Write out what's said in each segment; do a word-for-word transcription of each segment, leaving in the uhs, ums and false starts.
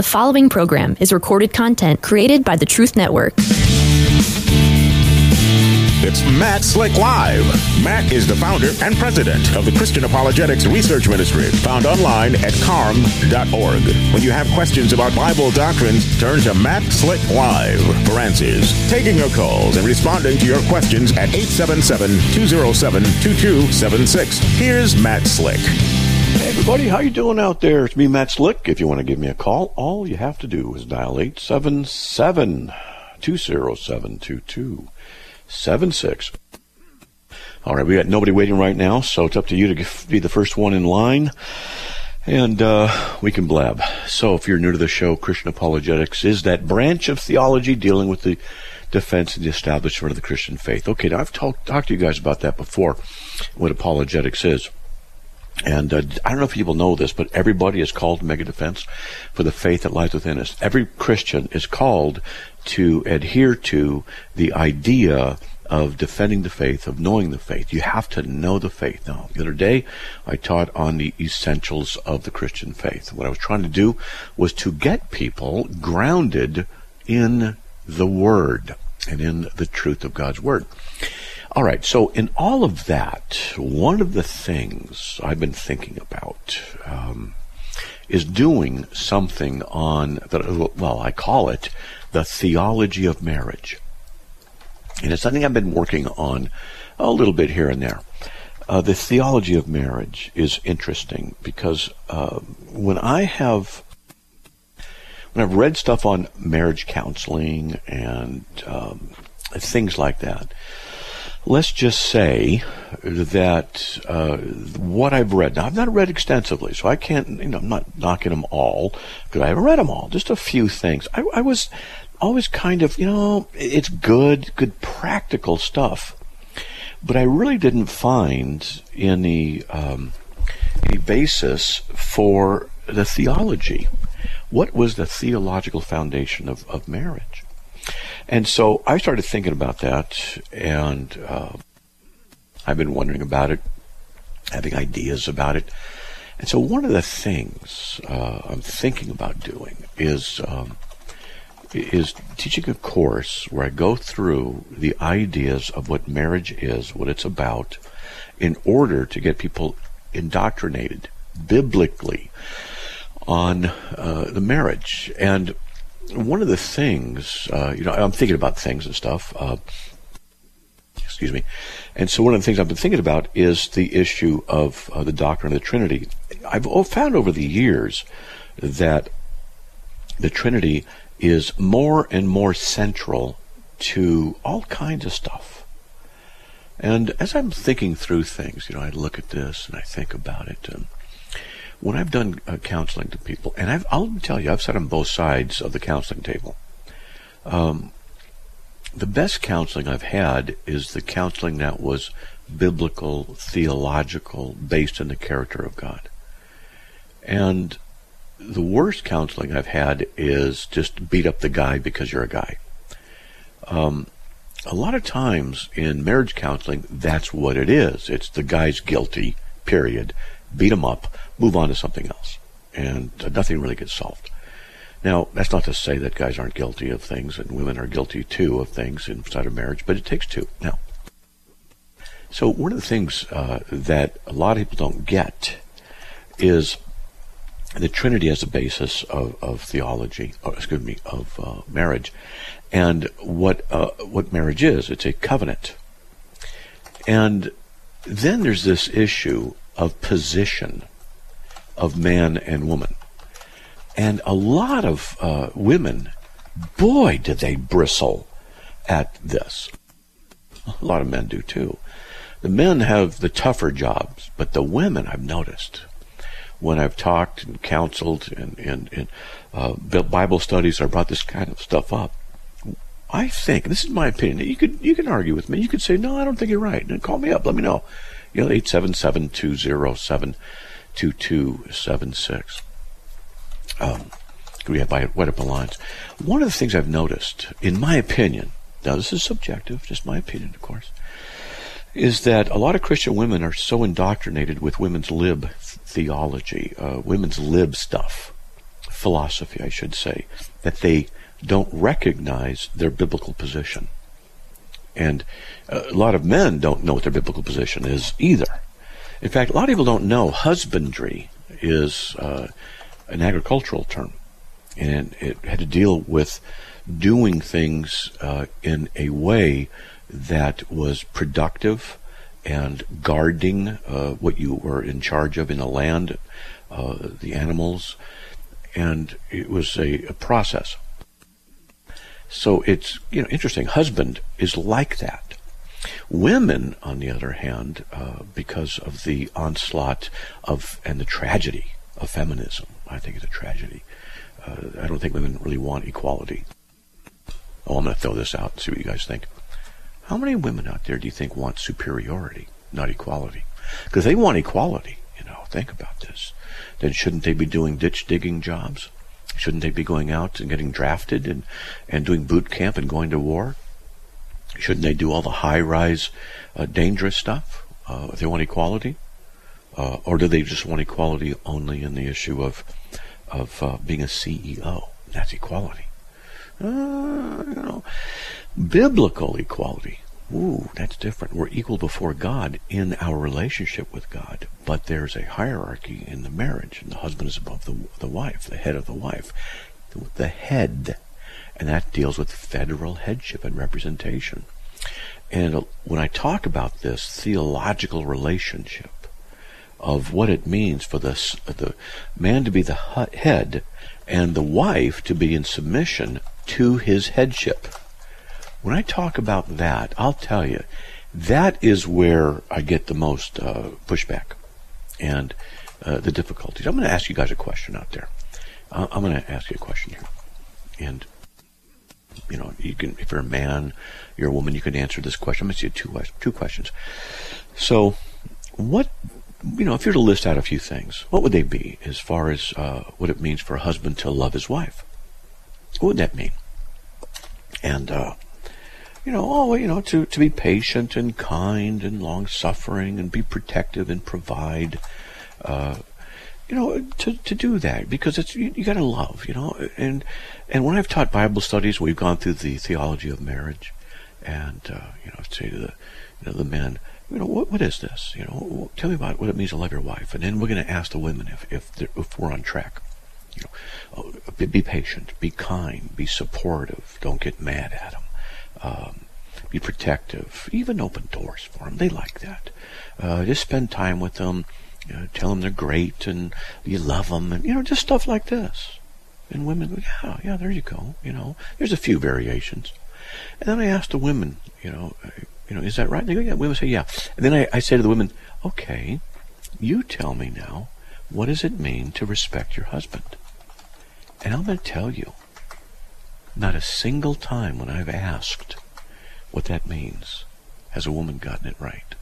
The following program is recorded content created by the Truth Network. It's Matt Slick Live. Matt is the founder and president of the Christian Apologetics Research Ministry, found online at carm dot org. When you have questions about Bible doctrines, turn to Matt Slick Live for answers. Taking your calls and responding to your questions at eight seven seven, two oh seven, two two seven six. Here's Matt Slick. Hey everybody, how you doing out there? It's me, Matt Slick. If you want to give me a call, all you have to do is dial eight seven seven, two oh seven, two two seven six. All right, we got nobody waiting right now, so it's up to you to be the first one in line, and uh, we can blab. So if you're new to the show, Christian Apologetics is that branch of theology dealing with the defense and the establishment of the Christian faith. Okay, now I've talked talked to you guys about that before, what apologetics is. And uh, I don't know if people know this, but everybody is called to make a defense for the faith that lies within us. Every Christian is called to adhere to the idea of defending the faith, of knowing the faith. You have to know the faith. Now, the other day, I taught on the essentials of the Christian faith. What I was trying to do was to get people grounded in the Word and in the truth of God's Word. All right, so in all of that, one of the things I've been thinking about um, is doing something on, the, well, I call it the theology of marriage. And it's something I've been working on a little bit here and there. Uh, the theology of marriage is interesting because uh, when I have, when I've read stuff on marriage counseling and um, things like that, let's just say that uh, what I've read, now I've not read extensively, so I can't, you know, I'm not knocking them all, because I haven't read them all, just a few things. I, I was always kind of, you know, it's good, good practical stuff, but I really didn't find any, um, any basis for the theology. What was the theological foundation of, of marriage? And so I started thinking about that, and uh, I've been wondering about it, having ideas about it. And so one of the things uh, I'm thinking about doing is um, is teaching a course where I go through the ideas of what marriage is, what it's about, in order to get people indoctrinated biblically on uh, the marriage. And one of the things, uh, you know, I'm thinking about things and stuff, uh, excuse me, and so one of the things I've been thinking about is the issue of uh, the doctrine of the Trinity. I've found over the years that the Trinity is more and more central to all kinds of stuff. And as I'm thinking through things, you know, I look at this and I think about it, and when I've done uh, counseling to people, and I've, I'll tell you, I've sat on both sides of the counseling table. Um, the best counseling I've had is the counseling that was biblical, theological, based in the character of God. And the worst counseling I've had is just beat up the guy because you're a guy. Um, a lot of times in marriage counseling, that's what it is. It's the guy's guilty, period. Beat him up, move on to something else, and uh, nothing really gets solved. Now, that's not to say that guys aren't guilty of things, and women are guilty too of things inside of marriage, but it takes two. Now, so one of the things uh, that a lot of people don't get is the Trinity as a basis of, of theology, or excuse me, of uh, marriage, and what uh, what marriage is. It's a covenant, and then there's this issue of position of man and woman. And a lot of uh, women, boy, did they bristle at this. A lot of men do too. The men have the tougher jobs, but the women, I've noticed, when I've talked and counseled and, and, and uh, Bible studies, I brought this kind of stuff up. I think, this is my opinion, you could you can argue with me, you could say, no, I don't think you're right, and call me up, let me know. You know, eight seven seven, two oh seven, two two seven six. Um, we have by right up the lines. One of the things I've noticed, in my opinion, now this is subjective, just my opinion, of course, is that a lot of Christian women are so indoctrinated with women's lib theology, uh, women's lib stuff, philosophy, I should say, that they don't recognize their biblical position. And a lot of men don't know what their biblical position is either. In fact, a lot of people don't know husbandry is uh, an agricultural term. And it had to deal with doing things uh, in a way that was productive and guarding uh, what you were in charge of in the land, uh, the animals, and it was a, a process. So it's, you know, interesting. Husband is like that. Women, on the other hand, uh, because of the onslaught of and the tragedy of feminism, I think it's a tragedy. Uh, I don't think women really want equality. Oh, I'm going to throw this out and see what you guys think. How many women out there do you think want superiority, not equality? Because they want equality, you know, think about this. Then shouldn't they be doing ditch digging jobs? Shouldn't they be going out and getting drafted and, and doing boot camp and going to war? Shouldn't they do all the high-rise, uh, dangerous stuff uh, if they want equality? Uh, or do they just want equality only in the issue of of uh, being a C E O? That's equality. Uh, you know, biblical equality. Ooh, that's different. We're equal before God in our relationship with God, but there's a hierarchy in the marriage, and the husband is above the the wife, the head of the wife, the, the head, and that deals with federal headship and representation. And uh, when I talk about this theological relationship of what it means for the the man to be the head and the wife to be in submission to his headship. When I talk about that, I'll tell you, that is where I get the most uh, pushback and uh, the difficulties. I'm going to ask you guys a question out there. Uh, I'm going to ask you a question here. And, you know, you can, if you're a man, you're a woman, you can answer this question. I'm going to ask you two, two questions. So, what, you know, if you're to list out a few things, what would they be as far as uh, what it means for a husband to love his wife? What would that mean? And, uh, you know, oh, you know, to, to be patient and kind and long-suffering and be protective and provide, uh, you know, to, to do that, because it's, you, you got to love, you know, and, and when I've taught Bible studies, we've gone through the theology of marriage, and, uh, you know, say to the, you know, the men, you know, what, what is this? You know, tell me about what it means to love your wife. And then we're going to ask the women if, if, if we're on track. You know, oh, be patient, be kind, be supportive, don't get mad at them. Um, be protective, even open doors for them. They like that. Uh, just spend time with them, you know, tell them they're great and you love them, and, you know, just stuff like this. And women go, yeah, yeah, there you go. You know, there's a few variations. And then I ask the women, you know, you know, is that right? And they go, yeah. Women say, yeah. And then I, I say to the women, okay, you tell me now, what does it mean to respect your husband? And I'm going to tell you, not a single time when I've asked what that means has a woman gotten it right.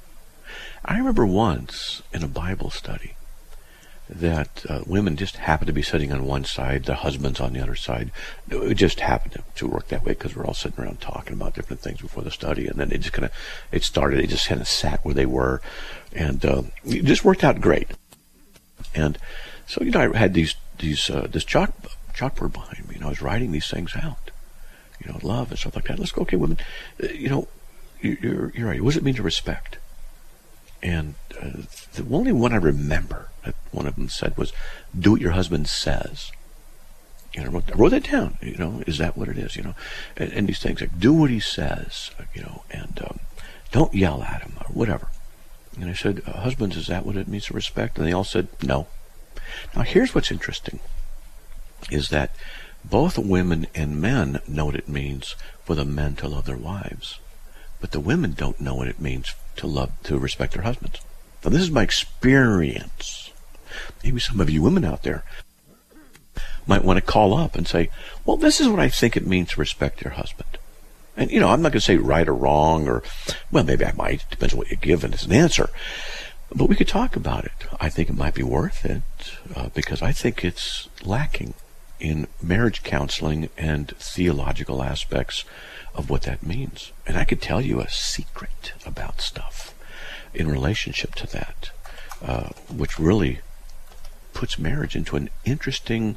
I remember once in a Bible study that uh, women just happened to be sitting on one side, the husbands on the other side. It just happened to, to work that way because we're all sitting around talking about different things before the study, and then it just kind of, it started, it just kind of sat where they were, and uh, it just worked out great. And so, you know, I had these, these, uh, this chalk, chalkboard behind me, and I was writing these things out. You know, love and stuff like that. Let's go, okay, women, uh, you know, you're, you're right. What does it mean to respect? And uh, the only one I remember that one of them said was, do what your husband says. You know, I wrote, I wrote that down. You know, is that what it is? You know, and, and these things like, do what he says, you know, and um, don't yell at him or whatever. And I said, uh, husbands, is that what it means to respect? And they all said, no. Now, here's what's interesting, is that both women and men know what it means for the men to love their wives, but the women don't know what it means to love, to respect their husbands. Now, this is my experience. Maybe some of you women out there might want to call up and say, well, this is what I think it means to respect your husband. And, you know, I'm not going to say right or wrong, or, well, maybe I might. It depends on what you give as an answer. But we could talk about it. I think it might be worth it, uh, because I think it's lacking in marriage counseling and theological aspects of what that means. And I could tell you a secret about stuff in relationship to that, uh, which really puts marriage into an interesting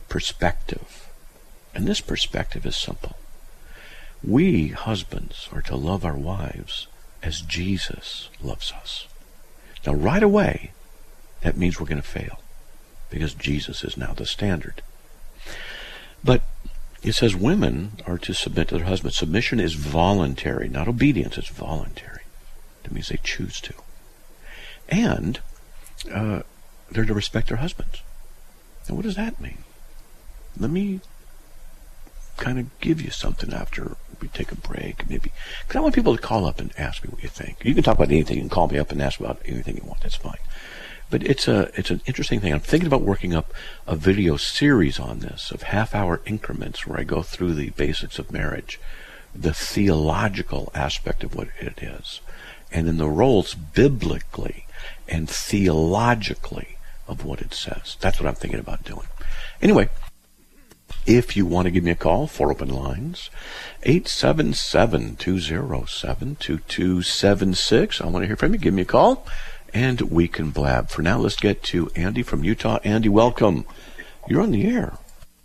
perspective. And this perspective is simple. We, husbands, are to love our wives as Jesus loves us. Now, right away, that means we're going to fail, because Jesus is now the standard. But it says women are to submit to their husbands. Submission is voluntary, not obedience. It's voluntary. That means they choose to. And uh, they're to respect their husbands. Now, what does that mean? Let me kind of give you something after we take a break, maybe. Because I want people to call up and ask me what you think. You can talk about anything. You can call me up and ask about anything you want. That's fine. But it's a it's an interesting thing. I'm thinking about working up a video series on this of half-hour increments where I go through the basics of marriage, the theological aspect of what it is, and then the roles biblically and theologically of what it says. That's what I'm thinking about doing. Anyway, if you want to give me a call, four open lines, eight seven seven, two zero seven, two two seven six. I want to hear from you. Give me a call, and we can blab. For now, let's get to Andy from Utah. Andy, welcome. You're on the air.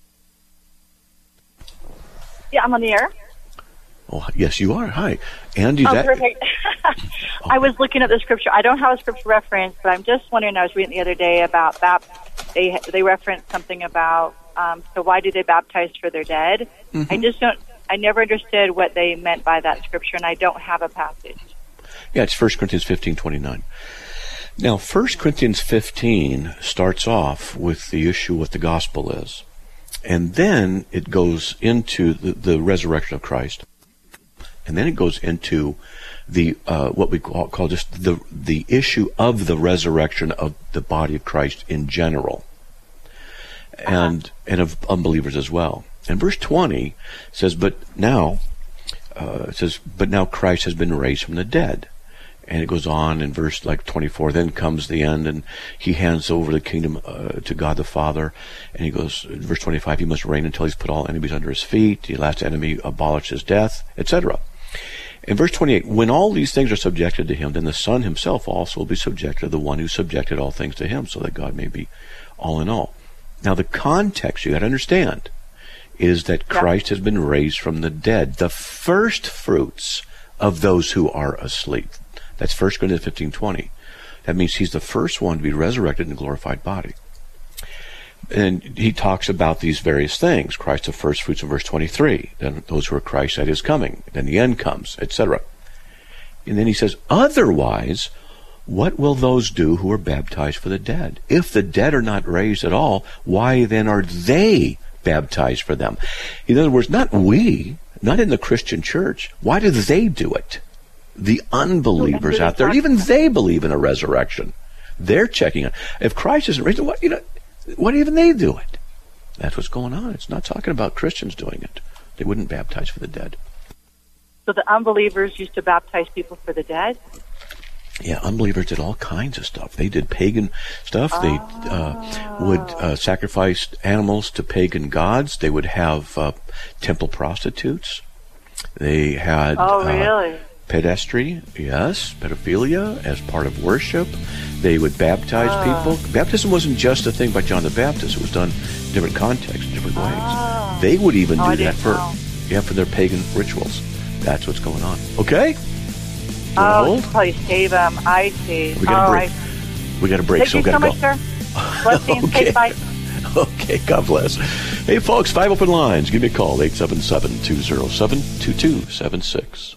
Yeah, I'm on the air. Oh, yes, you are. Hi. Andy. Oh, that... perfect. I was looking at the scripture. I don't have a scripture reference, but I'm just wondering, I was reading the other day about that. They, they referenced something about, um, so why do they baptize for their dead? Mm-hmm. I just don't, I never understood what they meant by that scripture, and I don't have a passage. Yeah, it's First Corinthians fifteen twenty-nine. Now, First Corinthians fifteen starts off with the issue what the gospel is. And then it goes into the, the resurrection of Christ. And then it goes into the uh, what we call, call just the the issue of the resurrection of the body of Christ in general, and uh-huh. and of unbelievers as well. And verse twenty says, "But now," uh, it says, "But now Christ has been raised from the dead." And it goes on in verse like twenty-four. Then comes the end, and he hands over the kingdom uh, to God the Father. And he goes, in verse twenty-five, he must reign until he's put all enemies under his feet. The last enemy abolishes death, et cetera. In verse twenty-eight, when all these things are subjected to him, then the Son himself also will be subjected to the one who subjected all things to him, so that God may be all in all. Now, the context you got to understand is that Christ has been raised from the dead, the first fruits of those who are asleep. That's First Corinthians fifteen twenty. That means he's the first one to be resurrected in a glorified body. And he talks about these various things. Christ the first fruits in verse twenty-three. Then those who are Christ at his coming. Then the end comes, et cetera. And then he says, otherwise, what will those do who are baptized for the dead? If the dead are not raised at all, why then are they baptized for them? In other words, not we, not in the Christian church. Why do they do it? The unbelievers out there, even they believe in a resurrection. They're checking it. If Christ isn't raised, what, you know, why even they do it? That's what's going on. It's not talking about Christians doing it. They wouldn't baptize for the dead. So the unbelievers used to baptize people for the dead? Yeah, unbelievers did all kinds of stuff. They did pagan stuff. Oh. They uh, would uh, sacrifice animals to pagan gods. They would have uh, temple prostitutes. They had... Oh, really? Uh, Pedestry, yes, pedophilia as part of worship. They would baptize oh. people. Baptism wasn't just a thing by John the Baptist. It was done in different contexts, different ways. Oh. They would even oh, do that for know. yeah for their pagan rituals. That's what's going on. Okay? Oh, probably save them. I see. We got oh, a break. I... We got a break, Thank so we got to so go. Much, sir. Blessings. Okay. Bye. Okay, God bless. Hey, folks, five open lines. Give me a call, eight seven seven, two zero seven, two two seven six.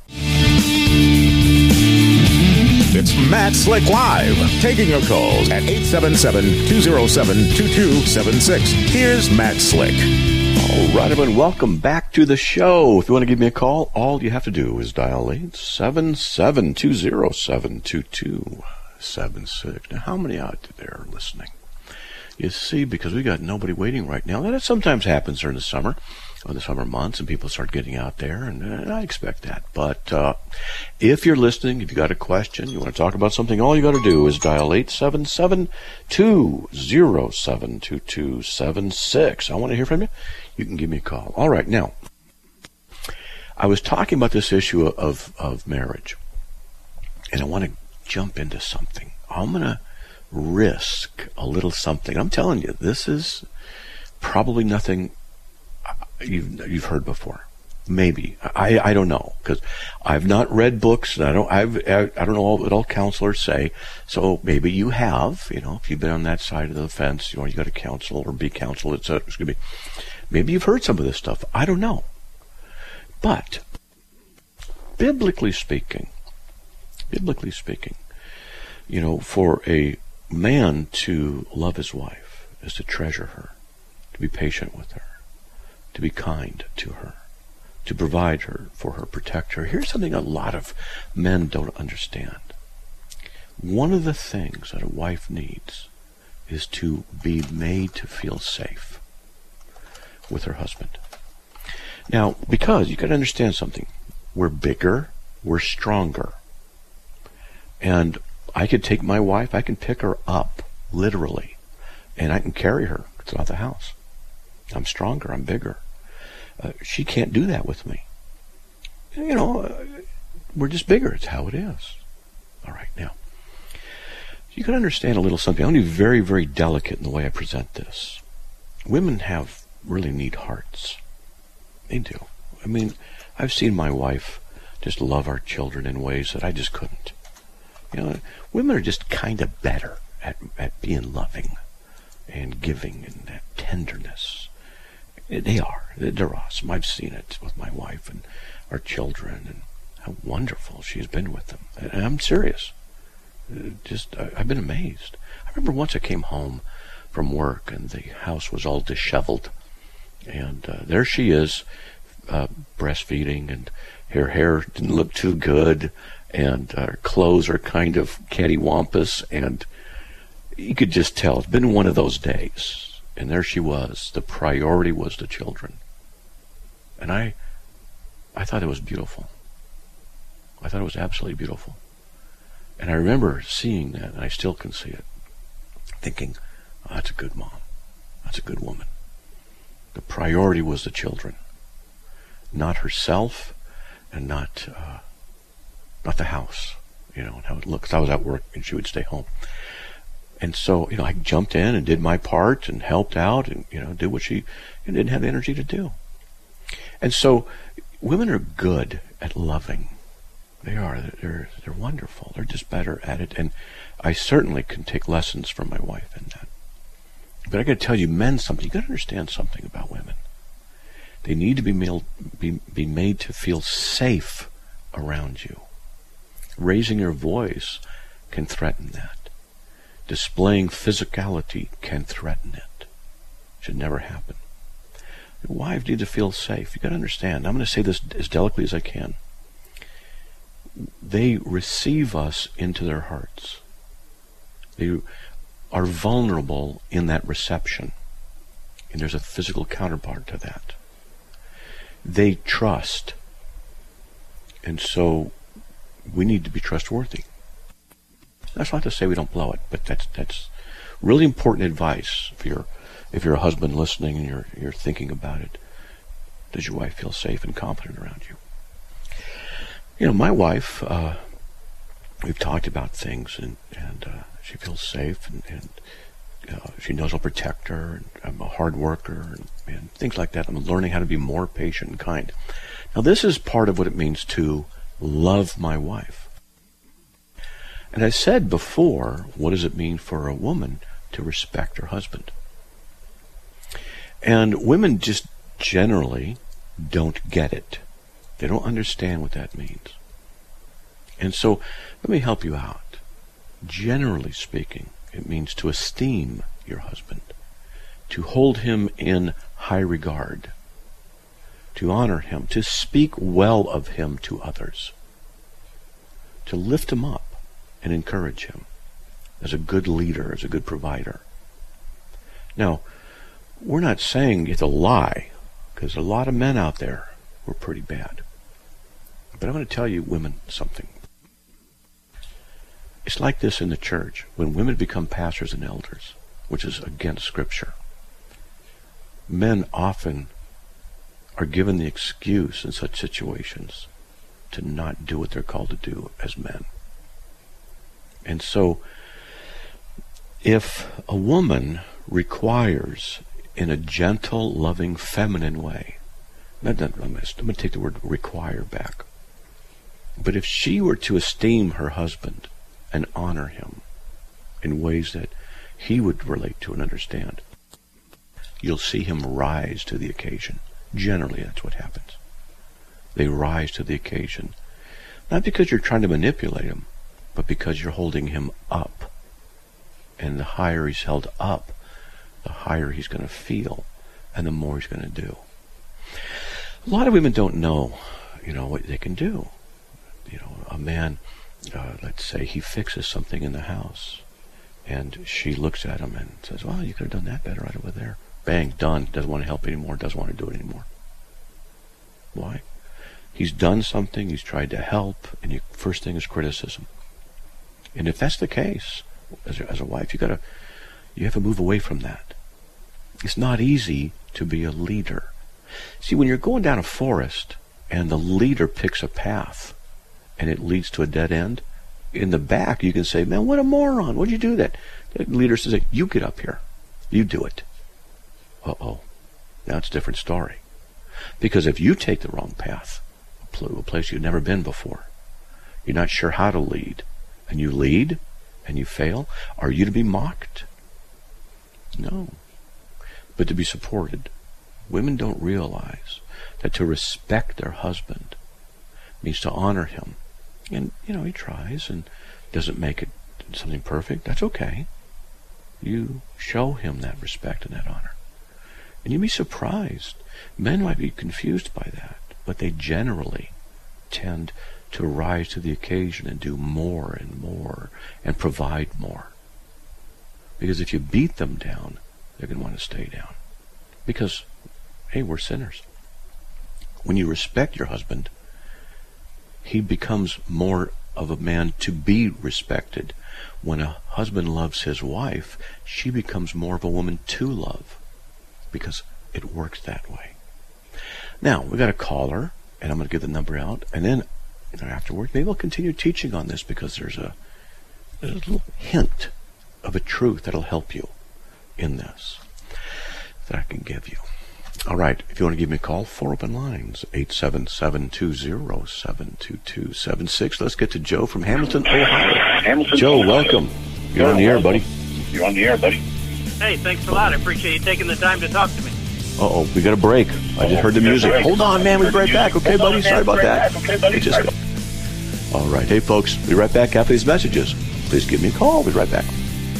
It's Matt Slick Live, taking your calls at eight seven seven, two zero seven, two two seven six. Here's Matt Slick. All right, everyone, welcome back to the show. If you want to give me a call, all you have to do is dial eight seven seven, two zero seven, two two seven six. Now, how many out there are listening? You see, because we got nobody waiting right now. That sometimes happens during the summer. Or the summer months, and people start getting out there, and, and I expect that. But uh, if you're listening, if you got a question, you want to talk about something, all you got to do is dial eight seven seven, two zero seven, two two seven six. I want to hear from you. You can give me a call. All right, now, I was talking about this issue of, of marriage, and I want to jump into something. I'm going to risk a little something. I'm telling you, this is probably nothing you've you've heard before. Maybe. I, I don't know, because I've not read books, and I don't I've I, I don't know what all counselors say. So maybe you have, you know, if you've been on that side of the fence, you know, you got to counsel or be counseled, et cetera. Excuse me. Maybe you've heard some of this stuff. I don't know. But biblically speaking, biblically speaking, you know, for a man to love his wife is to treasure her, to be patient with her, to be kind to her, to provide her for her, protect her. Here's something a lot of men don't understand. One of the things that a wife needs is to be made to feel safe with her husband. Now, because you got to understand something. We're bigger, we're stronger. And I could take my wife, I can pick her up, literally, and I can carry her throughout the house. I'm stronger, I'm bigger. Uh, she can't do that with me. You know, uh, we're just bigger. It's how it is. All right, now, you can understand a little something. I'm going to be very, very delicate in the way I present this. Women have really neat hearts. They do. I mean, I've seen my wife just love our children in ways that I just couldn't. You know, women are just kind of better at, at being loving and giving and that tenderness. They are. They're awesome. I've seen it with my wife and our children, and how wonderful she's been with them. And I'm serious. Just, I've been amazed. I remember once I came home from work, and the house was all disheveled. And uh, there she is, uh, breastfeeding, and her hair didn't look too good, and uh, her clothes are kind of cattywampus, and you could just tell it's been one of those days. And there she was. The priority was the children. And I I thought it was beautiful. I thought it was absolutely beautiful. And I remember seeing that, and I still can see it, thinking, oh, that's a good mom. That's a good woman. The priority was the children, not herself, and not uh, not the house, you know, and how it looked. I was at work, and she would stay home. And so, you know, I jumped in and did my part and helped out and, you know, did what she and didn't have the energy to do. And so women are good at loving. They are. They're, they're wonderful. They're just better at it. And I certainly can take lessons from my wife in that. But I got to tell you, men, something. You got to understand something about women. They need to be made, be, be made to feel safe around you. Raising your voice can threaten that. Displaying physicality can threaten it. Should never happen. Wives need to feel safe. You got to understand. I'm going to say this as delicately as I can. They receive us into their hearts. They are vulnerable in that reception. And there's a physical counterpart to that. They trust. And so we need to be trustworthy. That's not to say we don't blow it, but that's that's really important advice if you're if you're a husband listening and you're you're thinking about it. Does your wife feel safe and confident around you? You know, my wife, uh, we've talked about things, and and uh, she feels safe, and, and uh, she knows I'll protect her, and I'm a hard worker, and, and things like that. I'm learning how to be more patient and kind. Now, this is part of what it means to love my wife. And I said before, what does it mean for a woman to respect her husband? And women just generally don't get it. They don't understand what that means. And so let me help you out. Generally speaking, it means to esteem your husband, to hold him in high regard, to honor him, to speak well of him to others, to lift him up and encourage him as a good leader, as a good provider. Now, we're not saying it's a lie, because a lot of men out there were pretty bad. But I'm going to tell you women something. It's like this in the church. When women become pastors and elders, which is against Scripture, men often are given the excuse in such situations to not do what they're called to do as men. And so, if a woman requires in a gentle, loving, feminine way. Not, not, I'm going to take the word require back. But if she were to esteem her husband and honor him in ways that he would relate to and understand, you'll see him rise to the occasion. Generally, that's what happens. They rise to the occasion. Not because you're trying to manipulate him, but because you're holding him up. And the higher he's held up, the higher he's going to feel, and the more he's going to do. A lot of women don't know, you know, what they can do. You know, a man, uh, let's say he fixes something in the house, and she looks at him and says, well, you could have done that better right over there. Bang, done. Doesn't want to help anymore, doesn't want to do it anymore. Why? He's done something, he's tried to help, and your first thing is criticism. And if that's the case, as a, as a wife, you gotta, you have to move away from that. It's not easy to be a leader. See, when you're going down a forest and the leader picks a path and it leads to a dead end, in the back you can say, man, what a moron, what'd you do that? The leader says, you get up here, you do it. Uh-oh, now it's a different story. Because if you take the wrong path, a place you've never been before, you're not sure how to lead, and you lead and you fail, are you to be mocked? No, but to be supported. Women don't realize that to respect their husband means to honor him. And, you know, he tries and doesn't make it something perfect. That's okay. You show him that respect and that honor. And you'd be surprised. Men might be confused by that, but they generally tend to rise to the occasion and do more and more and provide more. Because if you beat them down, they're going to want to stay down. Because, hey, we're sinners. When you respect your husband, he becomes more of a man to be respected. When a husband loves his wife, she becomes more of a woman to love. Because it works that way. Now, we got a caller, and I'm going to give the number out, and then you know, afterwards, maybe we'll continue teaching on this because there's a, there's a little hint of a truth that'll help you in this that I can give you. All right, if you want to give me a call, four open lines, eight seven seven, two zero seven, two two seven six. Let's get to Joe from Hamilton, Ohio. Hamilton, Joe, Ohio. Welcome. You're on the air, buddy. You're on the air, buddy. Hey, thanks a lot. I appreciate you taking the time to talk to me. Uh-oh, we got a break. I just heard the music. Hold on, man. We'll be right back. Okay, buddy? Sorry about that. Okay, buddy. Just go. All right. Hey, folks. We'll be right back after these messages. Please give me a call. We'll be right back.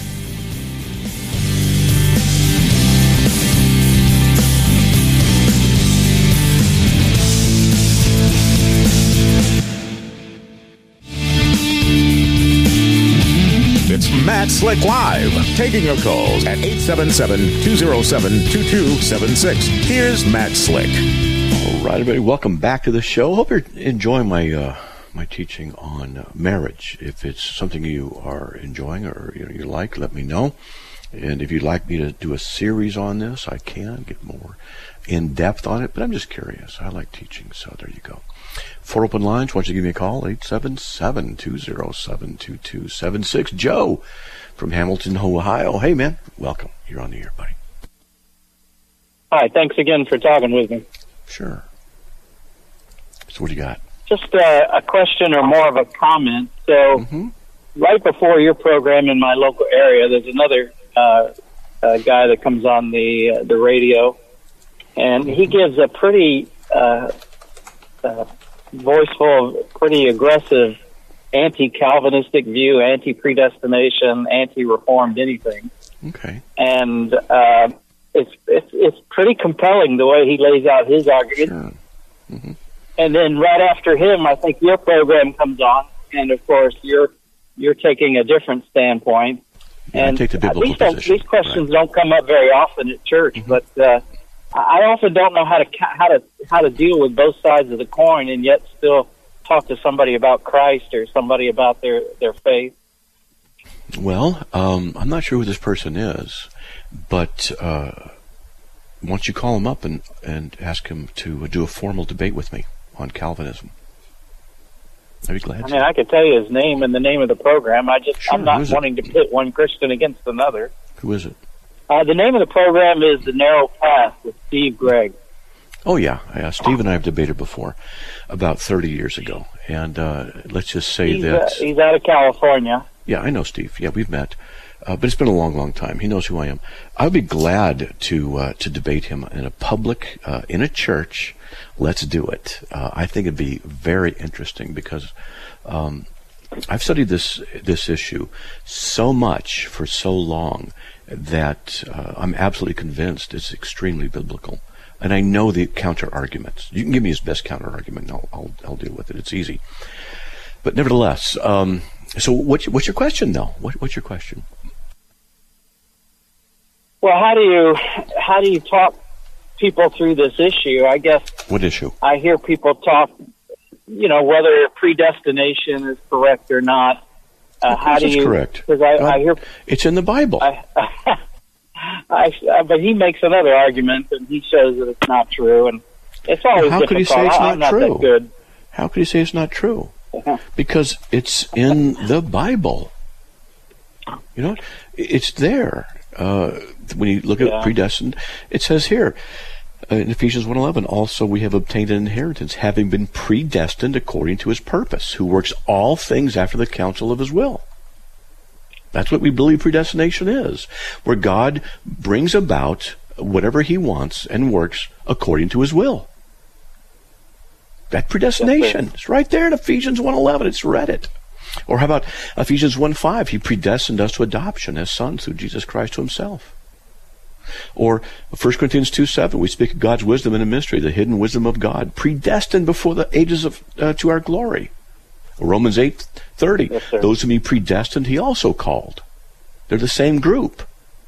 It's Matt Slick Live, taking your calls at eight seven seven, two zero seven, two two seven six. Here's Matt Slick. All right, everybody, welcome back to the show. Hope you're enjoying my uh, my teaching on uh, marriage. If it's something you are enjoying or you know, you like, let me know. And if you'd like me to do a series on this, I can get more in depth on it. But I'm just curious. I like teaching, so there you go. Four open lines. Why don't you give me a call? eight seven seven, two zero seven, two two seven six. Joe from Hamilton, Ohio. Hey, man. Welcome. You're on the air, buddy. Hi. Thanks again for talking with me. Sure. So what do you got? Just uh, a question or more of a comment. So Mm-hmm. right before your program in my local area, there's another uh, uh, guy that comes on the uh, the radio, and he gives a pretty uh, uh, voiceful, pretty aggressive anti-Calvinistic view, anti-predestination, anti-reformed anything. Okay. And uh, it's, it's it's pretty compelling the way he lays out his argument. Sure. Mm-hmm. And then right after him, I think your program comes on, and of course you're you're taking a different standpoint. Yeah, and I take the biblical these, don't, position. these questions Right. don't come up very often at church, Mm-hmm. but uh, I often don't know how to how to how to deal with both sides of the coin, and yet still talk to somebody about Christ or somebody about their their faith. Well, um, I'm not sure who this person is, but uh, once you call him up and, and ask him to do a formal debate with me on Calvinism, I'd be glad I to. mean, I could tell you his name and the name of the program. I just Sure, I'm not who is it? wanting to pit one Christian against another. Who is it? Uh, the name of the program is The Narrow Path with Steve Gregg. Oh, yeah. Uh, Steve and I have debated before about thirty years ago. And uh, let's just say he's, that... Uh, he's out of California. Yeah, I know Steve. Yeah, we've met. Uh, but it's been a long, long time. He knows who I am. I would be glad to uh, to debate him in a public, uh, in a church. Let's do it. Uh, I think it'd be very interesting because um, I've studied this this issue so much for so long that uh, I'm absolutely convinced it's extremely biblical. And I know the counter arguments. You can give me his best counter argument, and I'll I'll, I'll deal with it. It's easy. But nevertheless, um, so what's what's your question, though? What, what's your question? Well, how do you how do you talk people through this issue? I guess. What issue? I hear people talk, you know, whether predestination is correct or not. Uh, how do you? Correct. Because I, I hear it's in the Bible. I, I, I, but he makes another argument, and he shows that it's not true, and it's always How difficult. could he say it's I'm not not true? that good. How could he say it's not true? Because it's in the Bible. You know, it's there. Uh, when you look at Yeah. predestined, it says here uh, in Ephesians one eleven, also we have obtained an inheritance, having been predestined according to his purpose, who works all things after the counsel of his will. That's what we believe predestination is, where God brings about whatever he wants and works according to his will. That predestination. It's right there in Ephesians one eleven. It's read it. Or how about Ephesians one five? He predestined us to adoption as sons through Jesus Christ to himself. Or First Corinthians two seven, we speak of God's wisdom in a mystery, the hidden wisdom of God, predestined before the ages of uh, to our glory. Romans eight thirty, yes, those whom he predestined, he also called. They're the same group.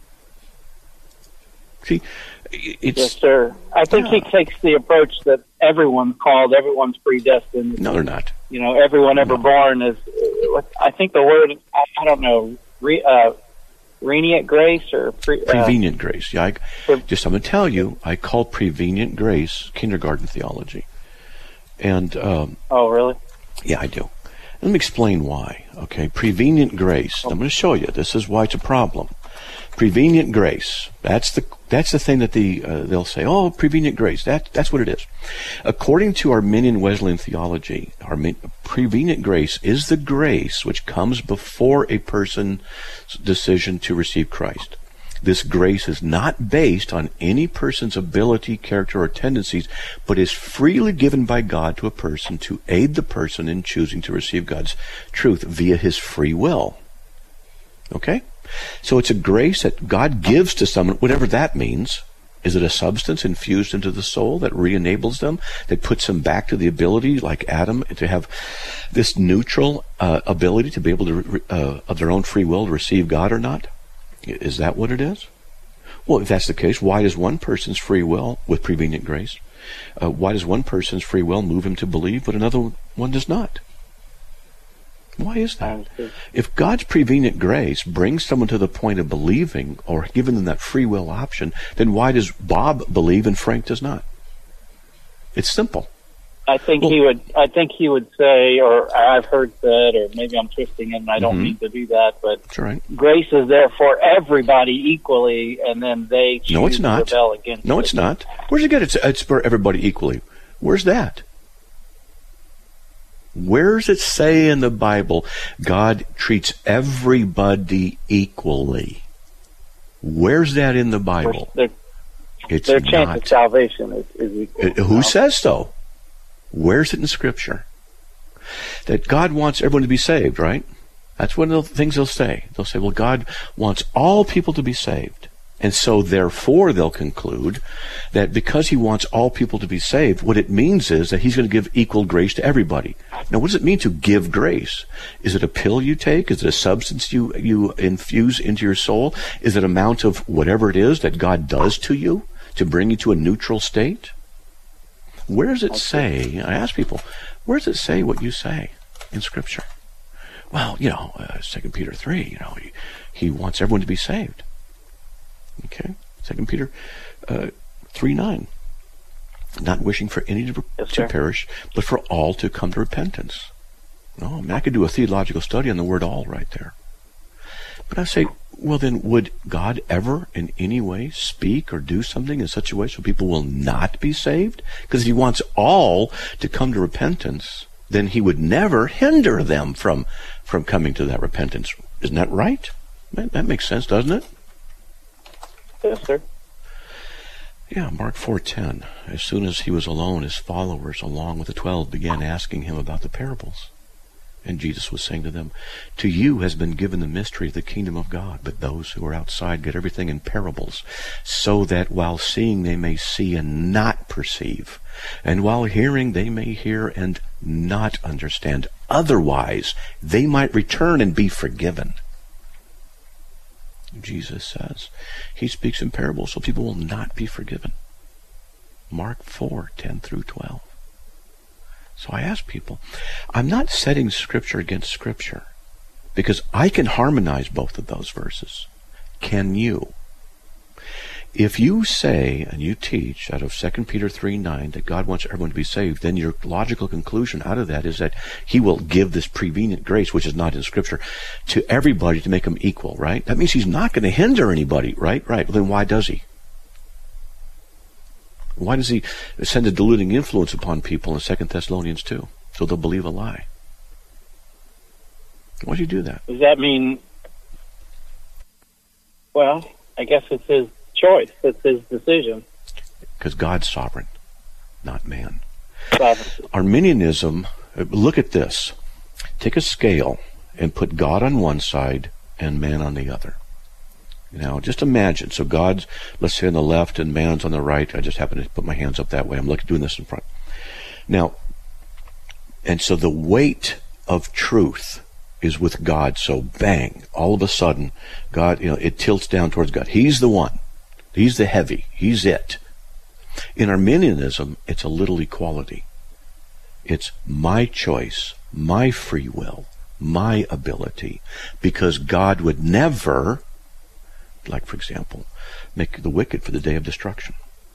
See, it's... Yes, sir. I think yeah. he takes the approach that everyone's called, everyone's predestined. No, they're not. You know, everyone ever No. born is, I think the word, I, I don't know, re, uh, lenient grace or... Pre, uh, Prevenient grace. Yeah, I, pre- just I'm going to tell you, I call prevenient grace kindergarten theology. And, um, oh, really? yeah, I do. Let me explain why. Okay, prevenient grace. I'm going to show you. This is why it's a problem. Prevenient grace. That's the that's the thing that the uh, they'll say. Oh, prevenient grace. That that's what it is. According to Arminian Wesleyan theology, Armin, prevenient grace is the grace which comes before a person's decision to receive Christ. This grace is not based on any person's ability, character, or tendencies, but is freely given by God to a person to aid the person in choosing to receive God's truth via his free will. Okay? So it's a grace that God gives to someone, whatever that means. Is it a substance infused into the soul that re-enables them, that puts them back to the ability, like Adam, to have this neutral uh, ability to be able to, uh, of their own free will, to receive God or not? Is that what it is? Well, if that's the case, why does one person's free will, with prevenient grace, uh, why does one person's free will move him to believe, but another one does not? Why is that? If God's prevenient grace brings someone to the point of believing or giving them that free will option, then why does Bob believe and Frank does not? It's simple. I think well, he would. I think he would say, or I've heard said, or maybe I'm twisting it, and I don't mm-hmm. mean to do that. But that's right. Grace is there for everybody equally, and then they choose no, it's not. to rebel against no, it. it's not. Where's it get? It's, it's for everybody equally. Where's that? Where's it say in the Bible God treats everybody equally? Where's that in the Bible? Their, it's their chance not. of salvation is, is equal. It, who says so? Where's it in Scripture? That God wants everyone to be saved, right? That's one of the things they'll say. They'll say, well, God wants all people to be saved. And so, therefore, they'll conclude that because he wants all people to be saved, what it means is that he's going to give equal grace to everybody. Now, what does it mean to give grace? Is it a pill you take? Is it a substance you, you infuse into your soul? Is it an amount of whatever it is that God does to you to bring you to a neutral state? Where does it say, I ask people, where does it say what you say in Scripture? Well, you know, uh, Second Peter three, you know, he, he wants everyone to be saved. Okay, Second Peter uh, three nine, not wishing for any to, yes, to perish, but for all to come to repentance. No, I mean, I could do a theological study on the word "all" right there. But I say, Well, then, would God ever in any way speak or do something in such a way so people will not be saved? Because if he wants all to come to repentance, then he would never hinder them from, from coming to that repentance. Isn't that right? That, that makes sense, doesn't it? Yes, sir. Yeah, Mark four ten. As soon as he was alone, his followers, along with the twelve, began asking him about the parables. And Jesus was saying to them, to you has been given the mystery of the kingdom of God, but those who are outside get everything in parables, so that while seeing they may see and not perceive, and while hearing they may hear and not understand. Otherwise, they might return and be forgiven. Jesus says he speaks in parables so people will not be forgiven. Mark four ten through twelve. So I ask people, I'm not setting Scripture against Scripture, because I can harmonize both of those verses. Can you? If you say and you teach out of Second Peter three nine that God wants everyone to be saved, then your logical conclusion out of that is that he will give this prevenient grace, which is not in Scripture, to everybody to make them equal, right? That means he's not going to hinder anybody, right? Right. Well, then why does he? Why does he send a deluding influence upon people in Second Thessalonians two? So they'll believe a lie. Why do you do that? Does that mean, well, I guess it's his choice. It's his decision. Because God's sovereign, not man. Sovereignty. Arminianism, look at this. Take a scale and put God on one side and man on the other. Now, just imagine. So God's, let's say, on the left and man's on the right. I just happen to put my hands up that way. I'm looking, doing this in front. Now, and so the weight of truth is with God. So bang, all of a sudden, God, you know, it tilts down towards God. He's the one. He's the heavy. He's it. In Arminianism, it's a little equality. It's my choice, my free will, my ability, because God would never, like, for example, make the wicked for the day of destruction.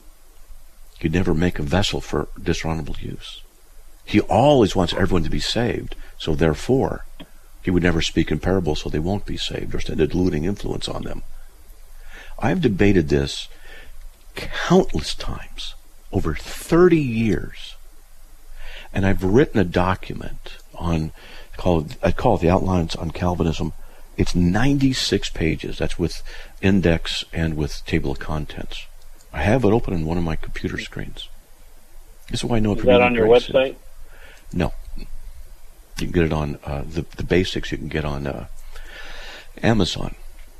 He'd never make a vessel for dishonorable use. He always wants everyone to be saved, so therefore, he would never speak in parables so they won't be saved or send a deluding influence on them. I've debated this countless times, over thirty years, and I've written a document on, called, I call it the Outlines on Calvinism. It's ninety-six pages. That's with index and with table of contents. I have it open on one of my computer screens. This is why I know. Is that on your website? Is. No. You can get it on uh, the the basics. You can get on uh, Amazon.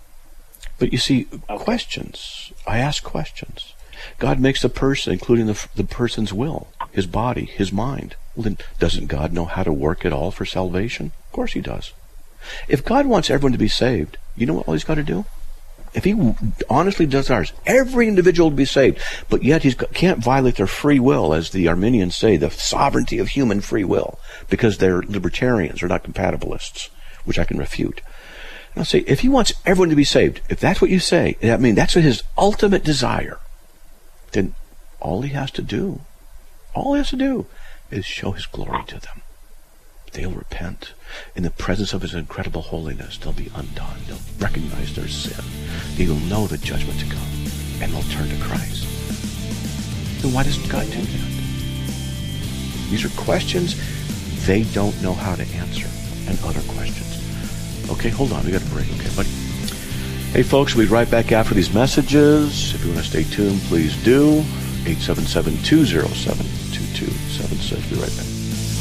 But you see, okay. Questions. I ask questions. God makes the person, including the the person's will, his body, his mind. Well, then, doesn't God know how to work it all for salvation? Of course he does. If God wants everyone to be saved, you know what all he's got to do? If he honestly desires every individual to be saved, but yet he can't violate their free will, as the Arminians say, the sovereignty of human free will, because they're libertarians, they're not compatibilists, which I can refute. And I'll say, if he wants everyone to be saved, if that's what you say, I mean, that's his ultimate desire, then all he has to do, all he has to do is show his glory to them. They'll repent. In the presence of his incredible holiness, they'll be undone. They'll recognize their sin. They'll know the judgment to come, and they'll turn to Christ. Then why doesn't God do that? These are questions they don't know how to answer, and other questions. Okay, hold on. We got a break. Okay, buddy. Hey, folks, we'll be right back after these messages. If you want to stay tuned, please do. eight seven seven, two zero seven, two two seven six. We'll be right back.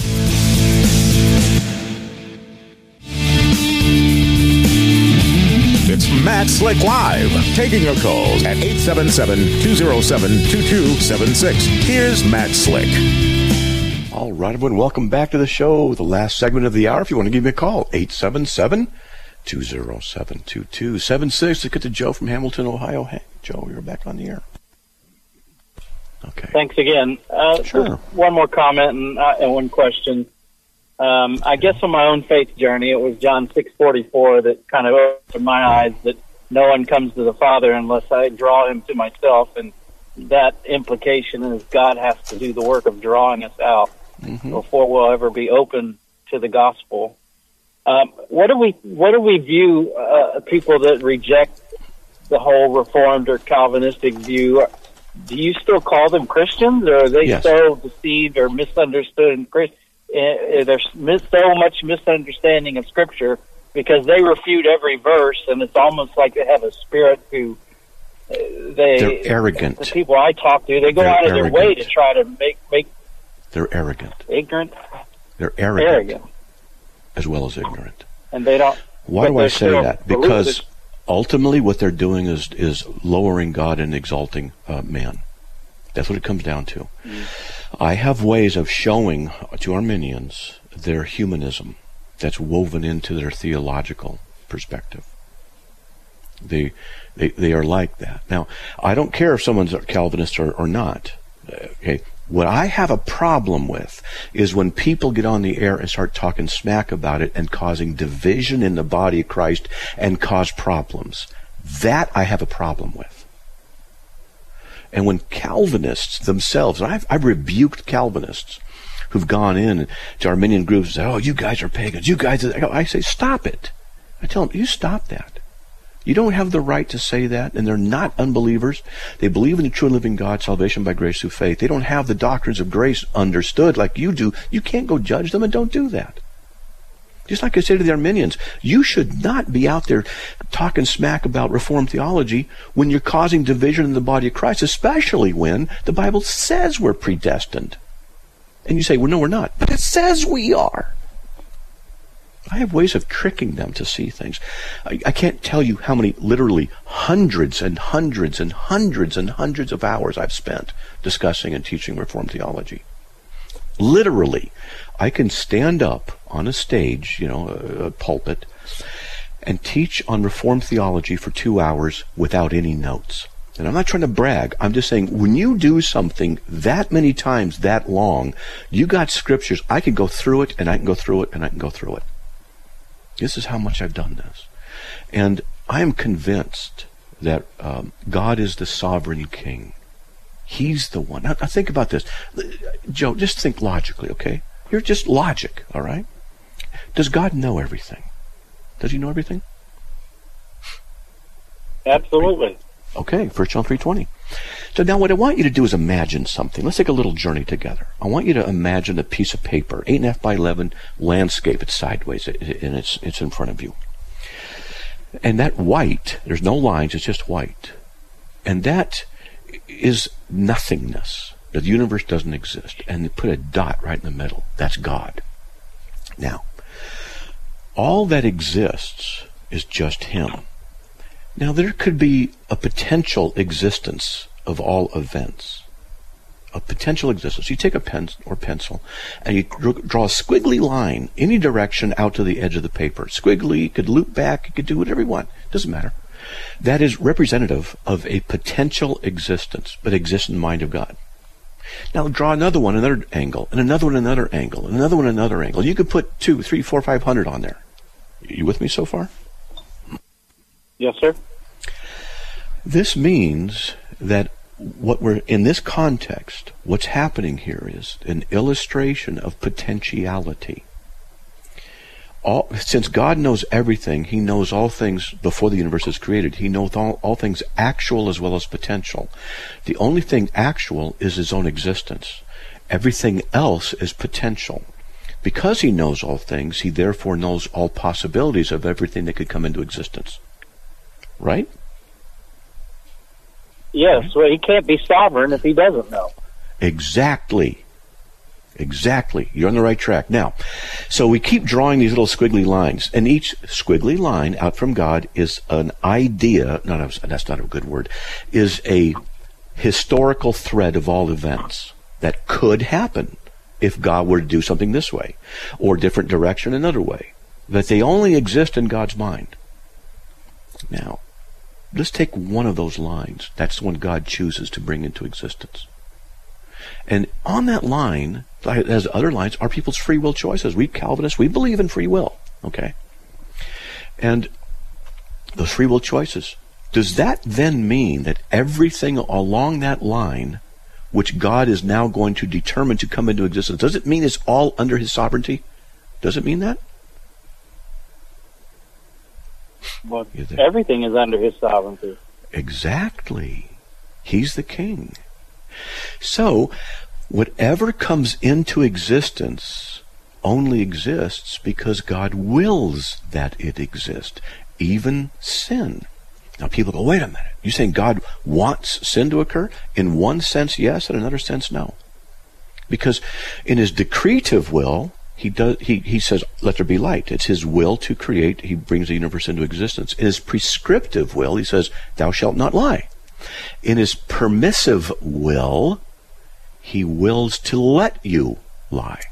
It's Matt Slick Live, taking your calls at eight seven seven, two zero seven, two two seven six. Here's Matt Slick. All right, everyone, welcome back to the show, the last segment of the hour. If you want to give me a call, eight seven seven, two zero seven, two two seven six. Let's get to Joe from Hamilton, Ohio. Hey, Joe, you're back on the air. Okay. Thanks again. Uh, sure. One more comment and, uh, and one question. Um, I guess on my own faith journey, it was John six forty-four that kind of opened my eyes that no one comes to the Father unless I draw him to myself. And that implication is God has to do the work of drawing us out mm-hmm. before we'll ever be open to the gospel. Um, what do we what do we view uh, people that reject the whole Reformed or Calvinistic view? Do you still call them Christians, or are they Yes. so deceived or misunderstood? And Chris, uh, there's mis- so much misunderstanding of Scripture because they refute every verse, and it's almost like they have a spirit who uh, they They're arrogant. The people I talk to, they go They're out of their way arrogant. to try to make make They're arrogant. ignorant They're arrogant, arrogant, as well as ignorant. and they don't. Why but do I they're say still that? believers. Because ultimately what they're doing is is lowering God and exalting uh, man. That's what it comes down to. Mm. I have ways of showing to Arminians their humanism that's woven into their theological perspective. They, they, they are like that. Now, I don't care if someone's a Calvinist or, or not. Okay, what I have a problem with is when people get on the air and start talking smack about it and causing division in the body of Christ and cause problems. That I have a problem with. And when Calvinists themselves, and I've, I've rebuked Calvinists who've gone in to Arminian groups and said, oh, you guys are pagans, you guys are, I say, stop it. I tell them, you stop that. You don't have the right to say that, and they're not unbelievers. They believe in the true and living God, salvation by grace through faith. They don't have the doctrines of grace understood like you do. You can't go judge them, and don't do that. Just like I say to the Arminians, you should not be out there talking smack about Reformed theology when you're causing division in the body of Christ, especially when the Bible says we're predestined. And you say, well, no, we're not. But it says we are. I have ways of tricking them to see things. I, I can't tell you how many, literally hundreds and hundreds and hundreds and hundreds of hours I've spent discussing and teaching Reformed theology. Literally, I can stand up on a stage, you know, a, a pulpit, and teach on Reformed theology for two hours without any notes. And I'm not trying to brag. I'm just saying, when you do something that many times that long, you got scriptures. I can go through it, and I can go through it, and I can go through it. This is how much I've done this. And I am convinced that um, God is the sovereign king. He's the one. Now, now think about this. Joe, just think logically, okay? You're just logic, all right? Does God know everything? Does he know everything? Absolutely. Okay, First John three twenty. So now what I want you to do is imagine something. Let's take a little journey together. I want you to imagine a piece of paper, eight and a half by eleven, landscape. It's sideways, and it's it's in front of you. And that white, there's no lines, it's just white. And that is nothingness. The universe doesn't exist. And they put a dot right in the middle. That's God. Now, all that exists is just him. Now, there could be a potential existence of all events. A potential existence. You take a pen or pencil and you draw a squiggly line any direction out to the edge of the paper. Squiggly, you could loop back, you could do whatever you want. Doesn't matter. That is representative of a potential existence, but exists in the mind of God. Now draw another one, another angle, and another one, another angle, and another one, another angle. You could put two, three, four, five hundred on there. You with me so far? Yes, sir. This means that what we're in this context, what's happening here is an illustration of potentiality. All, since God knows everything, he knows all things before the universe is created. He knows all, all things actual as well as potential. The only thing actual is his own existence. Everything else is potential. Because he knows all things, he therefore knows all possibilities of everything that could come into existence. Right? Yes, well, he can't be sovereign if he doesn't know. Exactly. Exactly. You're on the right track. Now, so we keep drawing these little squiggly lines, and each squiggly line out from God is an idea, no, that's not a good word, is a historical thread of all events that could happen if God were to do something this way, or different direction another way, that they only exist in God's mind. Now, let's take one of those lines. That's the one God chooses to bring into existence. And on that line, as other lines, are people's free will choices. We Calvinists, we believe in free will. Okay? And those free will choices, does that then mean that everything along that line, which God is now going to determine to come into existence, does it mean it's all under his sovereignty? Does it mean that? Well, everything is under his sovereignty. Exactly. He's the king. So, whatever comes into existence only exists because God wills that it exist, even sin. Now people go, wait a minute, you're saying God wants sin to occur? In one sense, yes, in another sense, no. Because in his decretive will, he does he, he says, let there be light. It's his will to create. He brings the universe into existence. In his prescriptive will, he says, thou shalt not lie. In his permissive will, he wills to let you lie.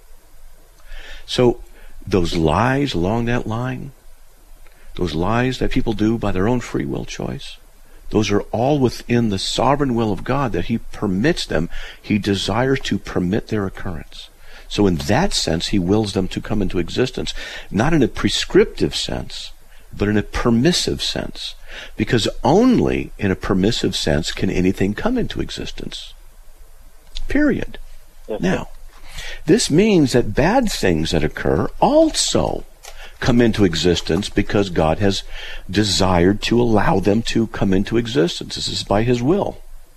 So those lies along that line, those lies that people do by their own free will choice, those are all within the sovereign will of God that he permits them. He desires to permit their occurrence. So in that sense, he wills them to come into existence, not in a prescriptive sense, but in a permissive sense. Because only in a permissive sense can anything come into existence. Period. Yes, now, this means that bad things that occur also come into existence because God has desired to allow them to come into existence. This is by his will.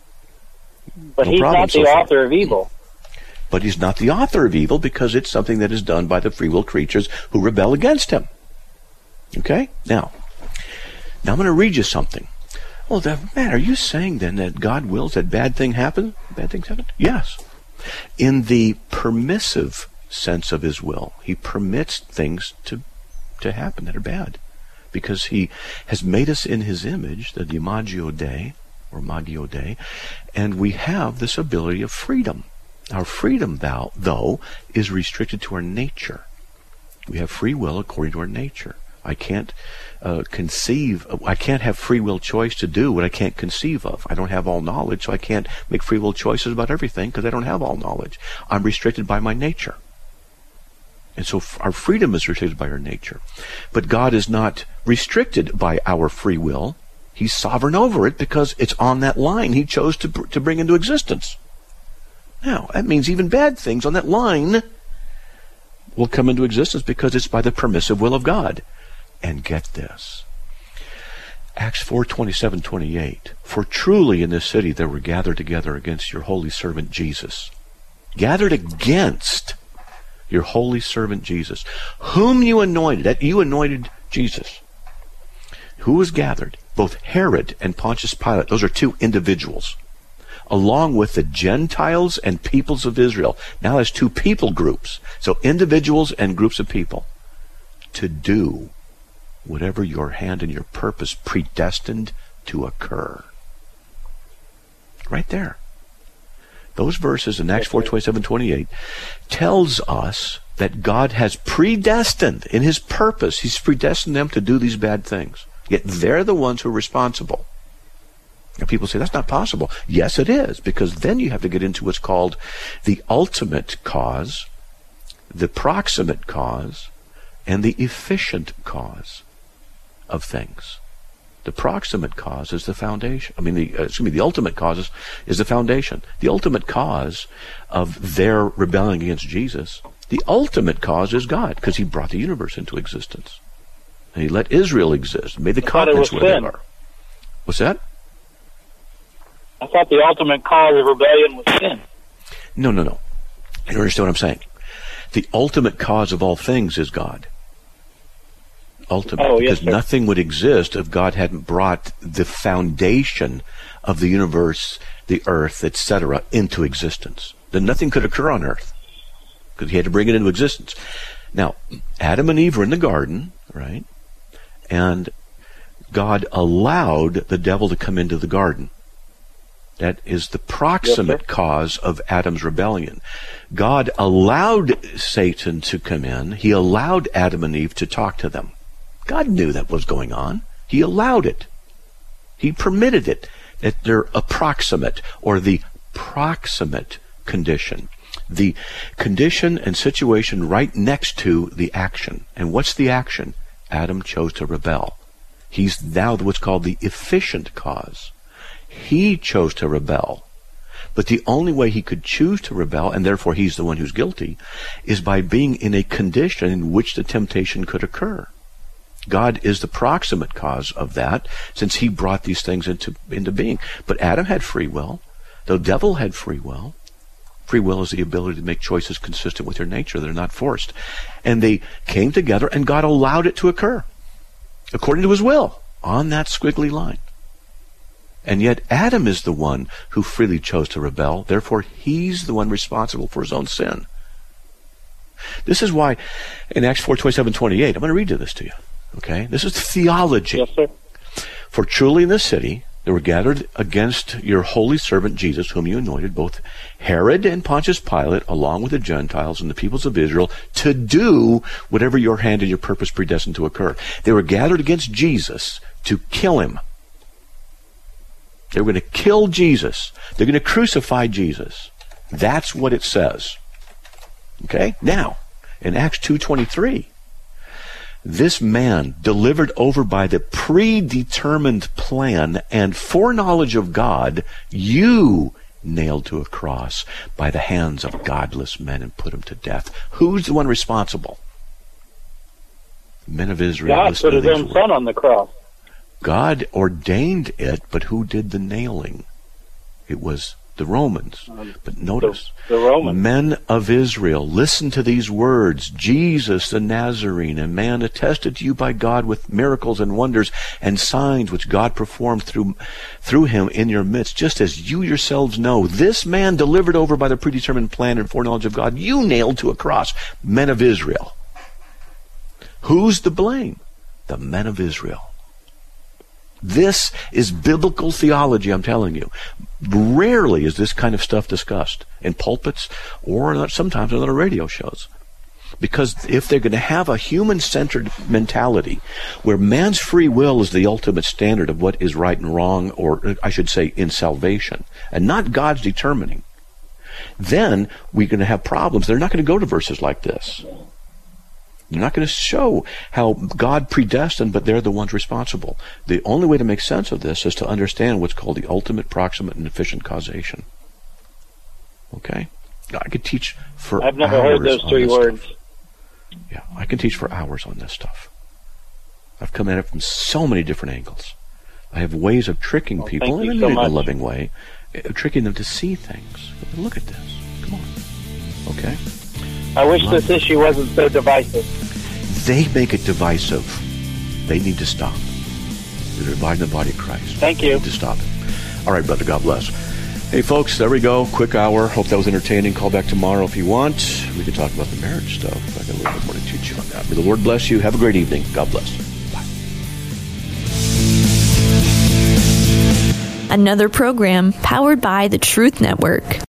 But no he's not the so author far. of evil. But he's not the author of evil because it's something that is done by the free will creatures who rebel against him. Okay? Now, now I'm going to read you something. Well, that, man, are you saying then that God wills that bad thing happen? Bad things happen? Yes. In the permissive sense of his will, he permits things to to happen that are bad, because he has made us in his image, the Imagio Dei, or Magio Dei, and we have this ability of freedom. Our freedom, thou, though, is restricted to our nature. We have free will according to our nature. I can't uh, conceive, I can't have free will choice to do what I can't conceive of. I don't have all knowledge, so I can't make free will choices about everything because I don't have all knowledge. I'm restricted by my nature. And so our freedom is restricted by our nature. But God is not restricted by our free will. He's sovereign over it because it's on that line he chose to, to bring into existence. Now, that means even bad things on that line will come into existence because it's by the permissive will of God. And get this. Acts four, twenty-seven, twenty-eight. For truly in this city there were gathered together against your holy servant Jesus. Gathered against your holy servant Jesus, whom you anointed. That you anointed Jesus. Who was gathered? Both Herod and Pontius Pilate. Those are two individuals. Along with the Gentiles and peoples of Israel. Now there's two people groups. So individuals and groups of people. To do whatever your hand and your purpose predestined to occur. Right there. Those verses in Acts four, twenty-seven, twenty-eight tells us that God has predestined in his purpose. He's predestined them to do these bad things. Yet they're the ones who are responsible. And people say, that's not possible. Yes, it is, because then you have to get into what's called the ultimate cause, the proximate cause, and the efficient cause of things. The proximate cause is the foundation. I mean, the uh, excuse me, the ultimate cause is, is the foundation. The ultimate cause of their rebelling against Jesus, the ultimate cause is God, because he brought the universe into existence. And he let Israel exist, made the continents where sin. They are. What's that? I thought the ultimate cause of rebellion was sin. No, no, no. You understand what I'm saying? The ultimate cause of all things is God. Ultimate, oh, yes, because sir. Nothing would exist if God hadn't brought the foundation of the universe, the earth, et cetera, into existence. Then nothing could occur on earth, because he had to bring it into existence. Now, Adam and Eve were in the garden, right? And God allowed the devil to come into the garden. That is the proximate yes, cause of Adam's rebellion. God allowed Satan to come in. He allowed Adam and Eve to talk to them. God knew that was going on. He allowed it. He permitted it. That they're approximate, or the proximate condition. The condition and situation right next to the action. And what's the action? Adam chose to rebel. He's now what's called the efficient cause. He chose to rebel. But the only way he could choose to rebel, and therefore he's the one who's guilty, is by being in a condition in which the temptation could occur. God is the proximate cause of that, since he brought these things into, into being. But Adam had free will. The devil had free will. Free will is the ability to make choices consistent with your nature. They're not forced. And they came together, and God allowed it to occur, according to his will, on that squiggly line. And yet Adam is the one who freely chose to rebel. Therefore, he's the one responsible for his own sin. This is why in Acts four, twenty-seven, twenty-eight, I'm going to read this to you. Okay? This is theology. Yes, sir. For truly in this city there were gathered against your holy servant Jesus, whom you anointed, both Herod and Pontius Pilate, along with the Gentiles and the peoples of Israel, to do whatever your hand and your purpose predestined to occur. They were gathered against Jesus to kill him. They were going to kill Jesus. They're going to crucify Jesus. That's what it says. Okay? Now, in Acts two twenty-three, this man, delivered over by the predetermined plan and foreknowledge of God, you nailed to a cross by the hands of godless men and put him to death. Who's the one responsible? Men of Israel. God put his own son on the cross. God ordained it, but who did the nailing? It was the Romans. But notice, the, the Romans. Men of Israel, listen to these words. Jesus the Nazarene, a man attested to you by God with miracles and wonders and signs which God performed through, through him in your midst, just as you yourselves know. This man delivered over by the predetermined plan and foreknowledge of God, you nailed to a cross. Men of Israel. Who's to blame? The men of Israel. This is biblical theology, I'm telling you. Rarely is this kind of stuff discussed in pulpits or sometimes on other radio shows. Because if they're going to have a human-centered mentality where man's free will is the ultimate standard of what is right and wrong, or I should say in salvation, and not God's determining, then we're going to have problems. They're not going to go to verses like this. They're not going to show how God predestined, but they're the ones responsible. The only way to make sense of this is to understand what's called the ultimate, proximate, and efficient causation. Okay? I could teach for I've never hours heard those on three this words. stuff. Yeah, I can teach for hours on this stuff. I've come at it from so many different angles. I have ways of tricking Well, people, thank in you a so much. loving way, uh, tricking them to see things. Look at this. Come on. Okay? I wish this issue wasn't so divisive. They make it divisive. They need to stop. They're dividing the body of Christ. Thank They you. need to stop it. All right, brother. God bless. Hey, folks, there we go. Quick hour. Hope that was entertaining. Call back tomorrow if you want. We can talk about the marriage stuff. I got a little bit more to teach you on that. May the Lord bless you. Have a great evening. God bless. Bye. Another program powered by the Truth Network.